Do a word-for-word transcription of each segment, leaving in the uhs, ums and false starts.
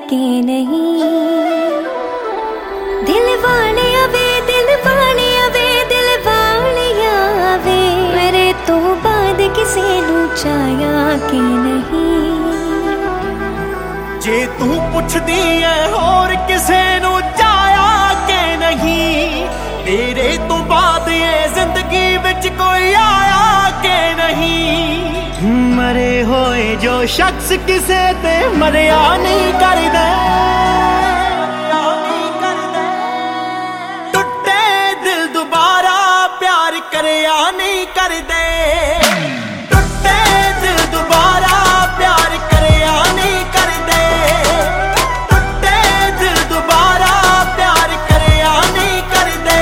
कि नहीं। दिल वाले वे दिल वाले वे दिल वाले वे मेरे तो बाद किसे नू चाया कि नहीं। जे तू पुछदी है होर किसे नू चाया कि नहीं, तेरे तो बाद ये जिंदगी विच कोई आया कि नहीं। मरे होए जो शख्स किसे ते मरिया नहीं करदे, टुटे दिल दोबारा प्यार करया नहीं करदे, टुटे दिल दोबारा प्यार करया नहीं करदे, टुटे दिल दोबारा प्यार करया नहीं करदे।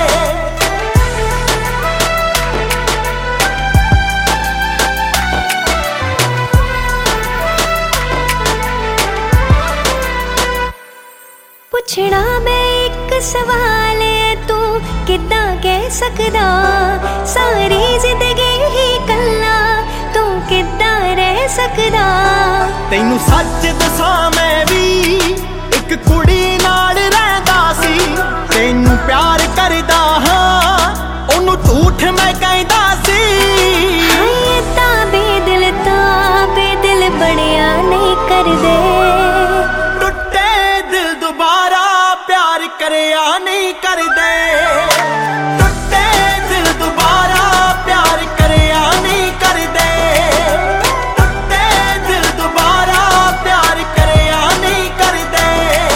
पुछना मैं एक सवाल है तू किद्दां कह सकदा, सारी जिंदगी ही कल्ला तू किद्दां रह सकदा। तैनू सच दसां मैं भी एक कुड़ी नाल रहंदा सी, तैनू प्यार करदा हां ओनू झूठ मैं कहंदा सी। हाय तां बेदिल तां बेदिल बड़िया नहीं करदे, टुटे दिल दोबारा प्यार करया नहीं करदे, टुटे दिल दोबारा प्यार करया नहीं करदे, टुटे दिल दोबारा प्यार करया नहीं करदे।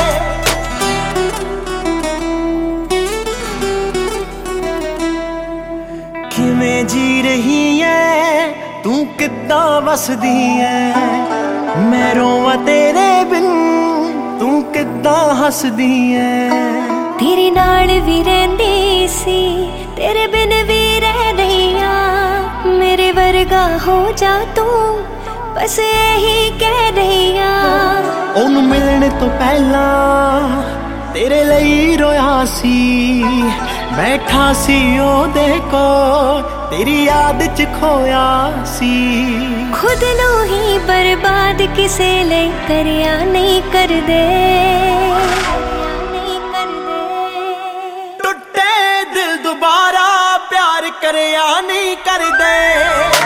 किवें जी रही है तू किद्दां वसदी है, मैं रोवां तेरे बिन तू किद्दां हसदी है। तेरे नाल भी रहंदी सी तेरे बिन भी रह रही आ, मेरे वर्गा हो जा तू बस यही कह रही आ। ओनू मिलने तो पहला तेरे ਲਈ रोया सी, बैठा सी ओदे कोल तेरी याद च खोया सी। खुद नू ही बर्बाद किसे ले करया नहीं करदे, टुटे दिल दोबारा प्यार करया नहीं करदे।